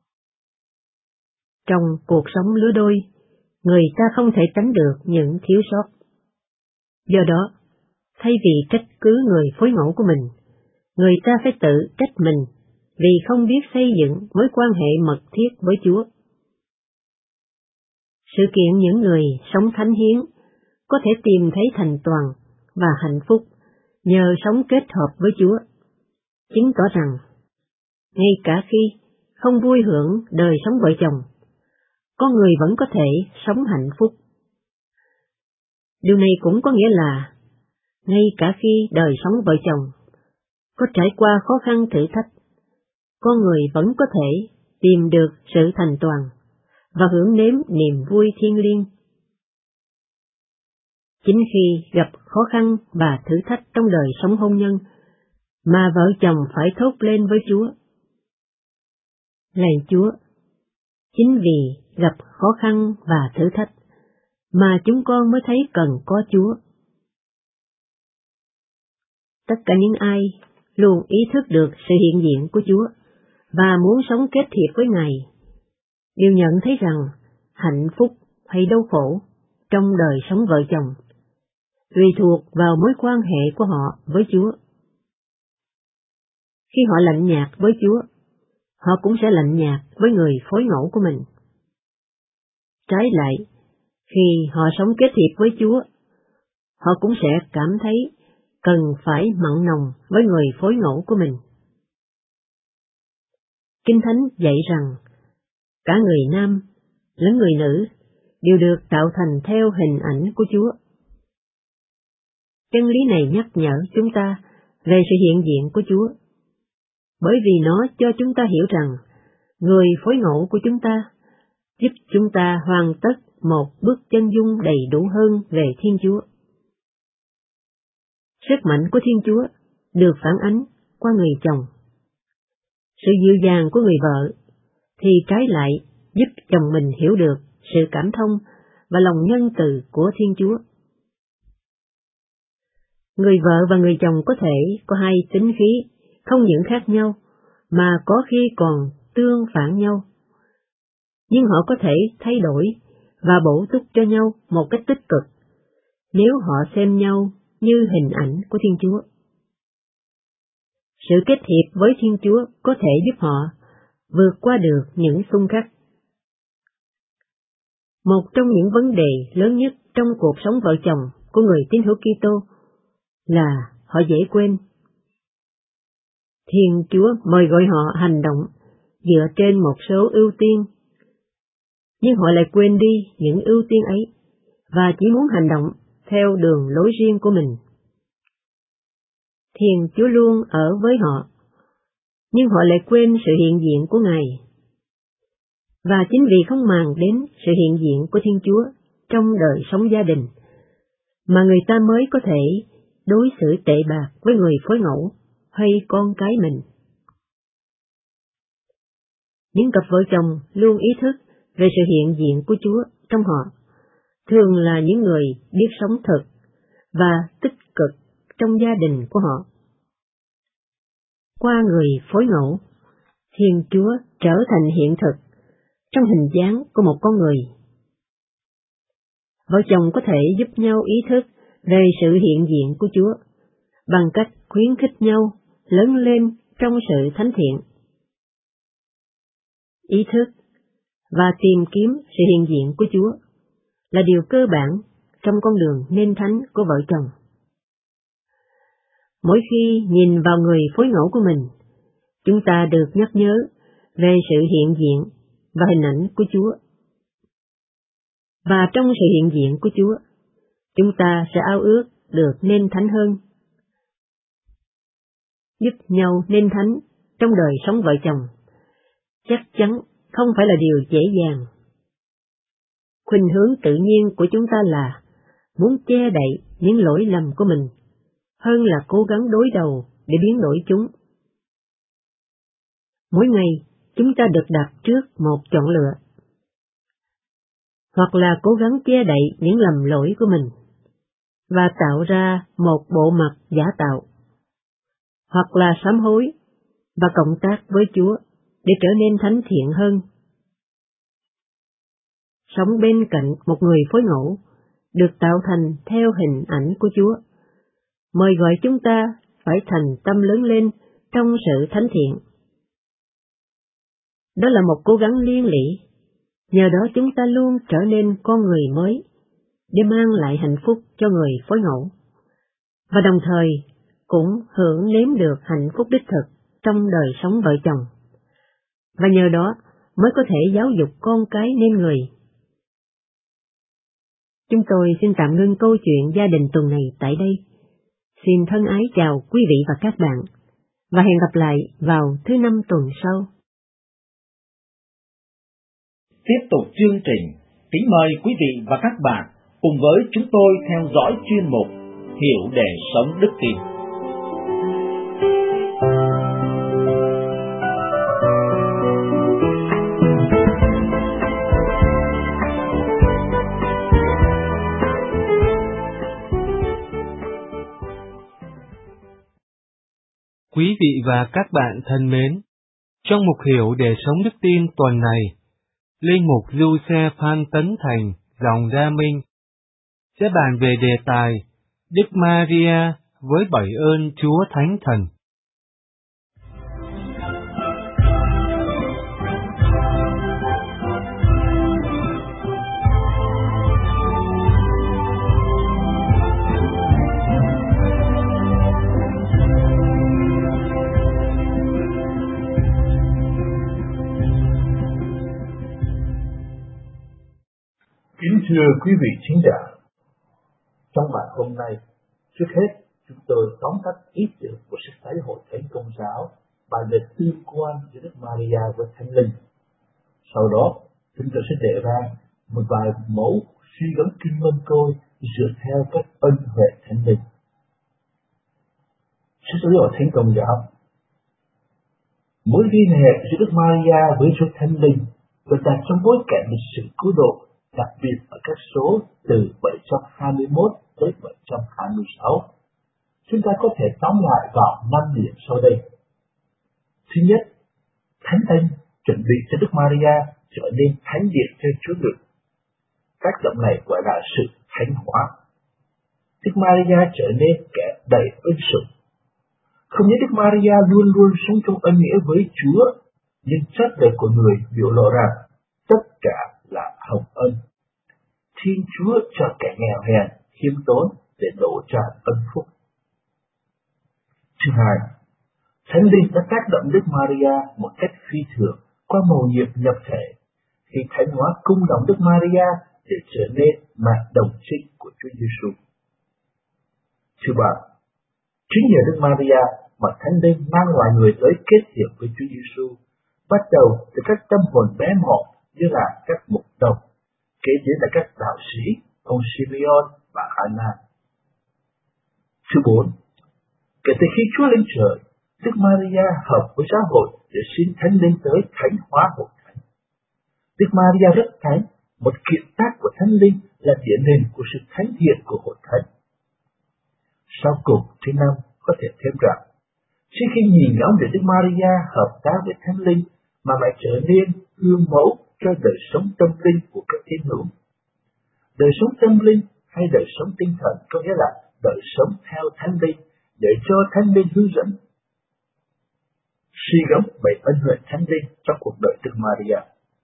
Trong cuộc sống lứa đôi, người ta không thể tránh được những thiếu sót. Do đó, thay vì trách cứ người phối ngẫu của mình, người ta phải tự trách mình vì không biết xây dựng mối quan hệ mật thiết với Chúa. Sự kiện những người sống thánh hiến có thể tìm thấy thành toàn và hạnh phúc nhờ sống kết hợp với Chúa, chứng tỏ rằng ngay cả khi không vui hưởng đời sống vợ chồng, con người vẫn có thể sống hạnh phúc. Điều này cũng có nghĩa là ngay cả khi đời sống vợ chồng có trải qua khó khăn thử thách, con người vẫn có thể tìm được sự thành toàn và hưởng nếm niềm vui thiêng liêng. Chính khi gặp khó khăn và thử thách trong đời sống hôn nhân, mà vợ chồng phải thốt lên với Chúa: Lạy Chúa, chính vì gặp khó khăn và thử thách mà chúng con mới thấy cần có Chúa. Tất cả những ai luôn ý thức được sự hiện diện của Chúa và muốn sống kết thiệp với Ngài đều nhận thấy rằng hạnh phúc hay đau khổ trong đời sống vợ chồng tùy thuộc vào mối quan hệ của họ với Chúa. Khi họ lạnh nhạt với Chúa, họ cũng sẽ lạnh nhạt với người phối ngẫu của mình. Trái lại, khi họ sống kết thiệp với Chúa, họ cũng sẽ cảm thấy cần phải mặn nồng với người phối ngẫu của mình. Kinh Thánh dạy rằng, cả người nam lẫn người nữ đều được tạo thành theo hình ảnh của Chúa. Chân lý này nhắc nhở chúng ta về sự hiện diện của Chúa, bởi vì nó cho chúng ta hiểu rằng người phối ngẫu của chúng ta giúp chúng ta hoàn tất một bước chân dung đầy đủ hơn về Thiên Chúa. Sức mạnh của Thiên Chúa được phản ánh qua người chồng. Sự dịu dàng của người vợ thì trái lại giúp chồng mình hiểu được sự cảm thông và lòng nhân từ của Thiên Chúa. Người vợ và người chồng có thể có hai tính khí không những khác nhau, mà có khi còn tương phản nhau. Nhưng họ có thể thay đổi và bổ túc cho nhau một cách tích cực, nếu họ xem nhau như hình ảnh của Thiên Chúa. Sự kết hiệp với Thiên Chúa có thể giúp họ vượt qua được những xung khắc. Một trong những vấn đề lớn nhất trong cuộc sống vợ chồng của người tín hữu Kitô là họ dễ quên. Thiên Chúa mời gọi họ hành động dựa trên một số ưu tiên, nhưng họ lại quên đi những ưu tiên ấy và chỉ muốn hành động theo đường lối riêng của mình. Thiên Chúa luôn ở với họ, nhưng họ lại quên sự hiện diện của Ngài. Và chính vì không màng đến sự hiện diện của Thiên Chúa trong đời sống gia đình, mà người ta mới có thể đối xử tệ bạc với người phối ngẫu hay con cái mình. Những cặp vợ chồng luôn ý thức về sự hiện diện của Chúa trong họ, thường là những người biết sống thật và tích cực trong gia đình của họ. Qua người phối ngẫu, Thiên Chúa trở thành hiện thực trong hình dáng của một con người. Vợ chồng có thể giúp nhau ý thức về sự hiện diện của Chúa bằng cách khuyến khích nhau lớn lên trong sự thánh thiện. Ý thức và tìm kiếm sự hiện diện của Chúa là điều cơ bản trong con đường nên thánh của vợ chồng. Mỗi khi nhìn vào người phối ngẫu của mình, chúng ta được nhắc nhớ về sự hiện diện và hình ảnh của Chúa. Và trong sự hiện diện của Chúa, chúng ta sẽ ao ước được nên thánh hơn. Giúp nhau nên thánh trong đời sống vợ chồng chắc chắn không phải là điều dễ dàng. Khuynh hướng tự nhiên của chúng ta là muốn che đậy những lỗi lầm của mình, hơn là cố gắng đối đầu để biến đổi chúng. Mỗi ngày, chúng ta được đặt trước một chọn lựa. Hoặc là cố gắng che đậy những lầm lỗi của mình, và tạo ra một bộ mặt giả tạo. Hoặc là sám hối, và cộng tác với Chúa để trở nên thánh thiện hơn. Sống bên cạnh một người phối ngẫu, được tạo thành theo hình ảnh của Chúa, mời gọi chúng ta phải thành tâm lớn lên trong sự thánh thiện. Đó là một cố gắng liên lỉ, nhờ đó chúng ta luôn trở nên con người mới, để mang lại hạnh phúc cho người phối ngẫu, và đồng thời cũng hưởng nếm được hạnh phúc đích thực trong đời sống vợ chồng, và nhờ đó mới có thể giáo dục con cái nên người. Chúng tôi xin tạm ngưng câu chuyện gia đình tuần này tại đây. Xin thân ái chào quý vị và các bạn, và hẹn gặp lại vào thứ năm tuần sau. Tiếp tục chương trình, kính mời quý vị và các bạn cùng với chúng tôi theo dõi chuyên mục Hiểu để sống đức tin. Quý vị và các bạn thân mến, trong mục hiểu để sống đức tin tuần này, Linh mục Du Xe Phan Tấn Thành, dòng Đa Minh, sẽ bàn về đề tài Đức Maria với bảy ơn Chúa Thánh Thần. Kính thưa quý vị thính giả, trong bài hôm nay, trước hết chúng tôi tóm tắt ý tưởng của sách Thánh Hội Thánh Công giáo bài về tương quan giữa Đức Maria với Thánh Linh. Sau đó, chúng tôi sẽ đề ra một vài mẫu suy gẫm kinh môn côi dựa theo các ân huệ Thánh Linh. Sách Thánh Hội Thánh Công giáo, mối liên hệ giữa Đức Maria với Chúa Thánh Linh được đặt trong bối cảnh lịch sử cứu độ, đặc biệt ở các số từ bảy trăm hai mươi mốt tới bảy trăm hai mươi sáu. Chúng ta có thể tóm lại vào năm điểm sau đây. Thứ nhất, Thánh Linh chuẩn bị cho Đức Maria trở nên thánh điện cho Chúa Ngự. Tác động này gọi là sự thánh hóa. Đức Maria trở nên kẻ đầy ân sủng. Không những Đức Maria luôn luôn sống trong ân nghĩa với Chúa, nhưng chất đời của người biểu lộ rằng tất cả là hồng ân. Thiên Chúa cho kẻ nghèo hèn, khiêm tốn để đổ tràn ân phúc. Thứ hai, Thánh Linh đã tác động Đức Maria một cách phi thường qua mầu nhiệm nhập thể, khi thánh hóa cung đồng Đức Maria để trở nên mẹ đồng trinh của Chúa Giêsu. Thứ ba, chính nhờ Đức Maria mà Thánh Linh mang loài người tới kết hiệp với Chúa Giêsu, bắt đầu từ các tâm hồn bé mọn như là các mục đồng, kế đến là các đạo sĩ, ông Simeon và Anna. Thứ bốn, kể từ khi Chúa lên trời, Đức Maria hợp với giáo hội để xin Thánh Linh tới thánh hóa hội thánh. Đức Maria rất thánh, một kiệt tác của Thánh Linh là điển hình của sự thánh thiện của hội thánh. Sau cùng, thứ năm, có thể thêm rằng, trước khi nhìn ngóng để Đức Maria hợp tác với Thánh Linh mà lại trở nên gương mẫu cho đời sống tâm linh của các tín hữu. Đời sống tâm linh hay đời sống tinh thần có nghĩa là đời sống theo Thánh Linh để cho Thánh Linh hướng dẫn. Suy gẫm bảy ân huệ Thánh Linh trong cuộc đời Đức Maria.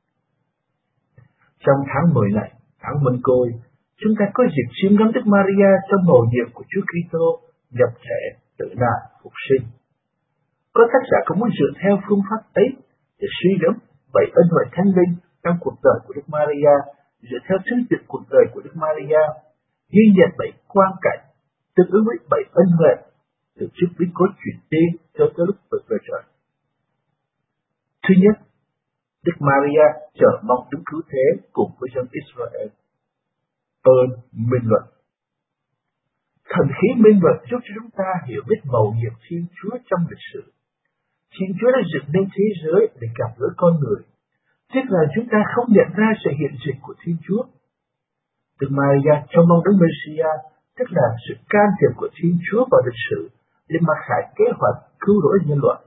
Trong tháng mười này, tháng Mân Côi, chúng ta có dịp chiêm ngắm Đức Maria trong mầu nhiệm của Chúa Kitô nhập thể, tử nạn, phục sinh. Có tác giả cũng muốn dựa theo phương pháp ấy để suy gẫm bảy ân huệ Thánh Linh trong cuộc đời của Đức Maria, dựa theo chương trình cuộc đời của Đức Maria, ghi nhận bảy quang cảnh tương ứng với bảy ân huệ từ trước biến cố chuyển tiên cho tới lúc vượt về trời. Thứ nhất, Đức Maria chờ mong Đức Cứu Thế cùng với dân Israel. Ơn minh luận. Thần khí minh luận giúp cho chúng ta hiểu biết mầu nhiệm Thiên Chúa trong lịch sử. Thiên Chúa đã dựng nên thế giới để gặp gỡ con người, tức là chúng ta không nhận ra sự hiện diện của Thiên Chúa. Đức Maria trông mong Đấng Mêsia, tức là sự can thiệp của Thiên Chúa vào lịch sử để mặc khải kế hoạch cứu rỗi nhân loại.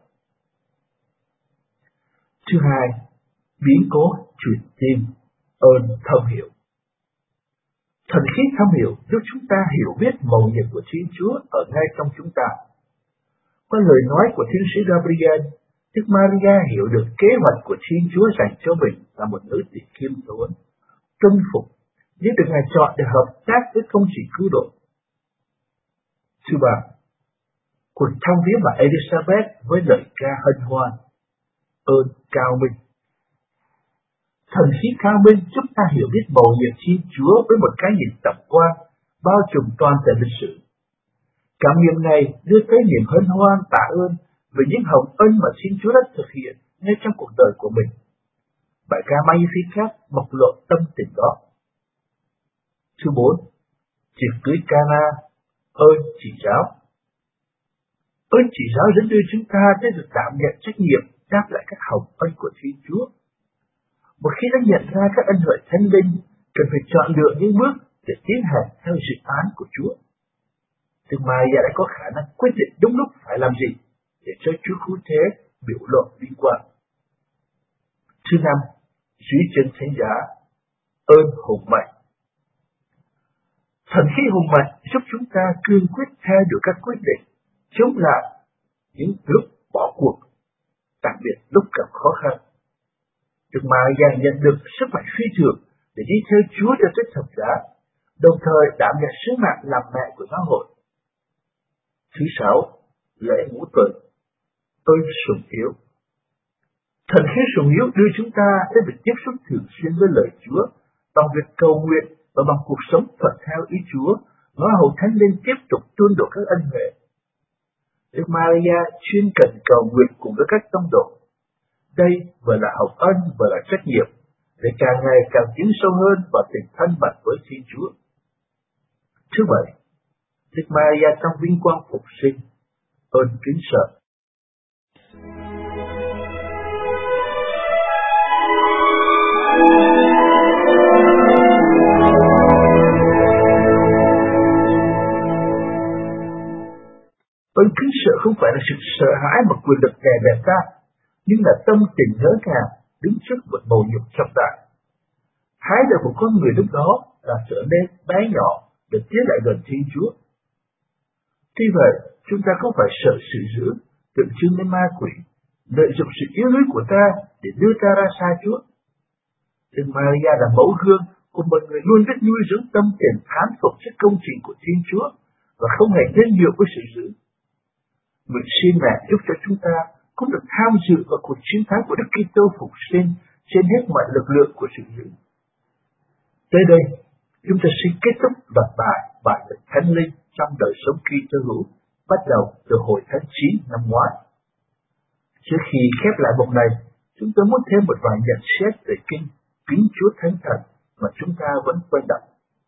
Thứ hai, biến cố truyền tin, ơn thông hiểu. Thần khí thông hiểu giúp chúng ta hiểu biết mầu nhiệm của Thiên Chúa ở ngay trong chúng ta. Qua lời nói của Thiên sứ Gabriel, Đức Maria hiểu được kế hoạch của Thiên Chúa dành cho mình là một nữ tỳ khiêm tốn, tuân phục, nhưng được Ngài chọn để hợp tác với công trình cứu độ. Thứ ba, cuộc thăm viếng bà Elizabeth với lời ca hân hoan, ơn cao minh. Thần khí cao minh giúp ta hiểu biết mầu nhiệm Thiên Chúa với một cái nhìn tổng quan, bao trùm toàn thể lịch sử. Cảm nghiệm này đưa tới niềm hân hoan tạ ơn về những hồng ân mà Thiên Chúa đã thực hiện ngay trong cuộc đời của mình. Bài ca Magnificat bộc lộ tâm tình đó. Thứ bốn, tiệc cưới Cana, ơn chỉ giáo. Ơn chỉ giáo dẫn đưa chúng ta tới được đảm nhận trách nhiệm đáp lại các hồng ân của Thiên Chúa. Một khi đã nhận ra các ân huệ Thánh Linh, cần phải chọn lựa những bước để tiến hành theo dự án của Chúa. Đức Maria đã có khả năng quyết định đúng lúc phải làm gì, để cho Chúa Cứu Thế biểu lộ vinh quang. Thứ năm, dưới chân thánh giá, ơn hùng mạnh. Thần khí hùng mạnh giúp chúng ta cương quyết theo đuổi các quyết định, chống lại những lúc bỏ cuộc, đặc biệt lúc gặp khó khăn. Đức Maria nhận được sức mạnh phi thường để đi theo Chúa cho tới thập giá, đồng thời đảm nhận sứ mạng làm mẹ của giáo hội. Thứ sáu, lễ ngũ tuần, ơn sùng yếu. Thần khí sùng yếu đưa chúng ta đến việc tiếp xúc thường xuyên với lời Chúa bằng việc cầu nguyện và bằng cuộc sống thuận theo ý Chúa, ngõ hầu Thánh Linh tiếp tục tuôn đổ các ân huệ. Đức Maria chuyên cần cầu nguyện cùng với các tông đồ. Đây vừa là hồng ân vừa là trách nhiệm, để càng ngày càng tiến sâu hơn vào tình thân mật với Thiên Chúa. Thứ bảy, Đức Maria trong vinh quang phục sinh, ơn kính sợ. Ơn kính sợ không phải là sự sợ hãi mà quyền lực đè bẹp ta, nhưng là tâm tình ngỡ ngàng đứng trước một mầu nhục trọng đại. Thái độ của con người lúc đó là trở nên bé nhỏ để tiến lại gần Thiên Chúa. Tuy vậy, chúng ta không phải sợ sự dữ, tượng trưng đến ma quỷ, lợi dụng sự yếu đuối của ta để đưa ta ra xa Chúa. Đức Maria là mẫu gương của một người luôn biết nuôi dưỡng tâm tình thán phục trước công trình của Thiên Chúa và không hề nhân nhượng với sự dữ. Nguyện xin mẹ giúp cho chúng ta cũng được tham dự vào cuộc chiến thắng của Đức Kitô phục sinh trên hết mọi lực lượng của sự dữ. Tới đây, chúng ta xin kết thúc loạt bài bài về Thánh Linh trong đời sống Kitô hữu, bắt đầu từ hồi tháng chín năm ngoái. Trước khi khép lại mục này, chúng tôi muốn thêm một vài nhận xét về kinh Kính Chúa Thánh Thần mà chúng ta vẫn quen đọc.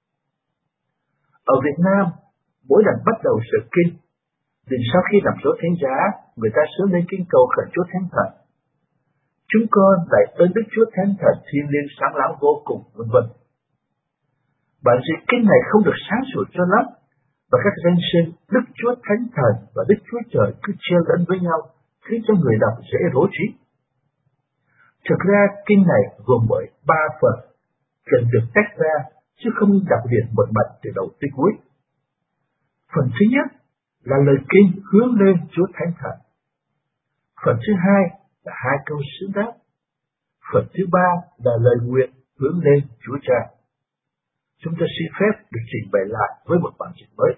Ở Việt Nam, mỗi lần bắt đầu sở kinh, thì sau khi làm dấu thánh giá, người ta sớm lên kinh cầu khẩn Chúa Thánh Thần. Chúng con lại ơn Đức Chúa Thánh Thần thiêng liêng sáng láng vô cùng, vân vân. Bản dịch kinh này không được sáng sủa cho lắm, và các danh xưng Đức Chúa Thánh Thần và Đức Chúa Trời cứ chen lẫn với nhau, khiến cho người đọc dễ rối trí. Thực ra kinh này gồm bởi ba phần, cần được tách ra, chứ không đọc liền một mạch từ đầu tới cuối. Phần thứ nhất là lời kinh hướng lên Chúa Thánh Thần. Phần thứ hai là hai câu xứng đáp. Phần thứ ba là lời nguyện hướng lên Chúa Cha. Chúng ta xin phép được trình bày lại với một bản dịch mới.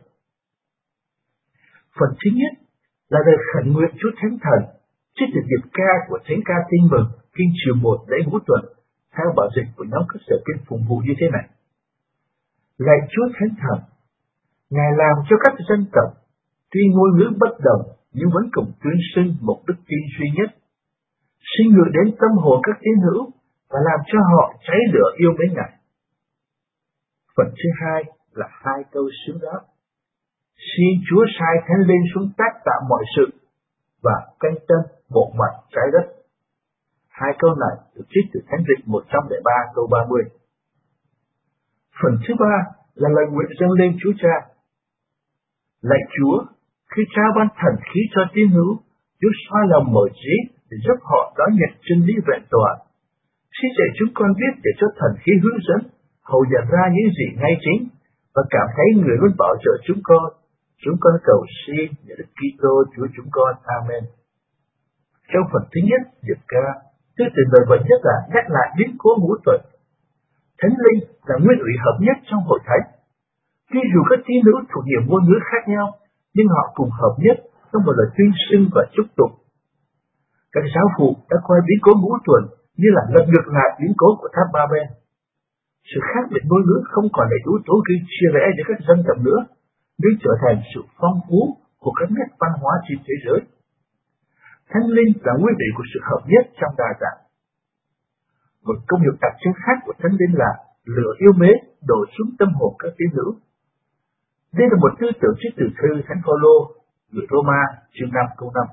Phần thứ nhất là lời khẩn nguyện Chúa Thánh Thần, trích từ điệp ca của Thánh ca Tin Mừng, kinh chiều một lễ ngũ tuần, theo bản dịch của nhóm các sở kinh phụng vụ như thế này. Lạy Chúa Thánh Thần, Ngài làm cho các dân tộc, tuy ngôn ngữ bất đồng nhưng vẫn cùng tuyên xưng một đức tin duy nhất, xin ngự đến tâm hồn các tín hữu và làm cho họ cháy lửa yêu mến Ngài. Phần thứ hai là hai câu xứng đáp. Xin Chúa sai Thánh Linh xuống tác tạo mọi sự và canh tân bộ mặt trái đất. Hai câu này được trích từ Thánh dịch một trăm lẻ ba câu ba mươi. Phần thứ ba là lời nguyện dâng lên Chúa Cha. Lạy Chúa, khi trao ban thần khí cho tín hữu, Chúa soi lòng mở trí để giúp họ đón nhận chân lý vẹn toàn. Xin dạy chúng con biết để cho thần khí hướng dẫn, hầu nhận ra những gì ngay chính và cảm thấy người luôn bảo trợ chúng con. Chúng con cầu xin nhờ Đức Kitô Chúa chúng con. Amen. Trong phần thứ nhất, điệp ca, tư tưởng nổi bật nhất là nhắc lại biến cố ngũ tuần. Thánh Linh là nguyên ủy hợp nhất trong hội thánh. Tuy dù các tín hữu thuộc nhiều ngôn ngữ khác nhau, nhưng họ cùng hợp nhất trong một lời tuyên xưng và chúc tụng. Các giáo phụ đã coi biến cố ngũ tuần như là lật ngược lại biến cố của tháp Ba-ben. Sự khác biệt ngôn ngữ không còn là yếu tố gây chia rẽ giữa các dân tộc nữa, nhưng trở thành sự phong phú của các nét văn hóa trên thế giới. Thánh Linh là nguyên vị của sự hợp nhất trong đa dạng. Một công hiệu đặc trưng khác của Thánh Linh là lửa yêu mến đổ xuống tâm hồn các tín hữu. Đây là một tư tưởng trích từ thư Thánh Phaolô gửi Roma chương năm câu năm.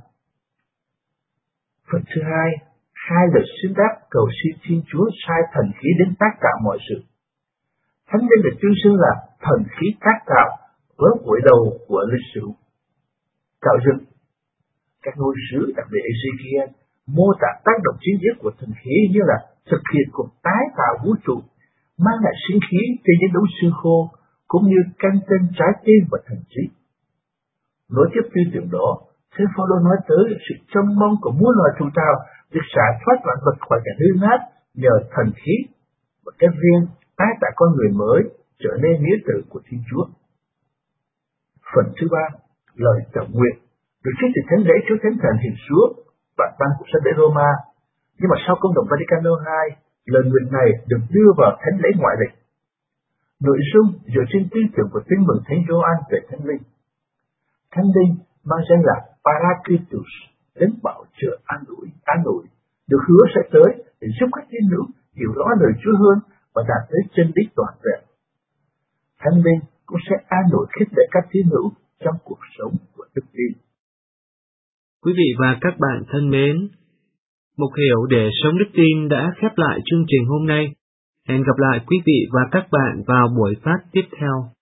Phần thứ hai, hai lời xứng đáp cầu xin Thiên Chúa sai thần khí đến tác tạo mọi sự. Thánh Linh được tuyên xưng là thần khí tác tạo với buổi đầu của lịch sử tạo dựng. Các ngôn sứ, đặc biệt Ezekiel, mô tả tác động chính yếu của thần khí như là thực hiện cuộc tái tạo vũ trụ, mang lại sinh khí trên những đống xương khô, cũng như canh tên trái tim và thần trí. Nối tiếp tư tưởng đó, Thánh Phaolô nói tới sự trông mong của muôn loài thụ tạo được giải thoát vạn vật khỏi cảnh hư nát nhờ thần khí, và cách riêng tái tạo con người mới trở nên nghĩa tử của Thiên Chúa. Phần thứ ba, lời cầu nguyện được trích từ thánh lễ Chúa Thánh Thần hiện xuống và ban của sách lễ Roma, nhưng mà sau công động Vaticano hai, lời nguyện này được đưa vào thánh lễ ngoại lịch. Nội dung dựa trên tư tưởng của Tin mừng Thánh Gioan về Thánh Linh. Thánh Linh mang danh là Paracletus, đến bảo trợ an ủi, an ủi, được hứa sẽ tới để giúp các tín hữu hiểu rõ lời Chúa hơn và đạt tới chân lý toàn vẹn. Thánh Linh cũng sẽ an ủi khích lệ các tín hữu trong cuộc sống của đức tin. Quý vị và các bạn thân mến, Mục Hiểu để sống đức tin đã khép lại chương trình hôm nay. Hẹn gặp lại quý vị và các bạn vào buổi phát tiếp theo.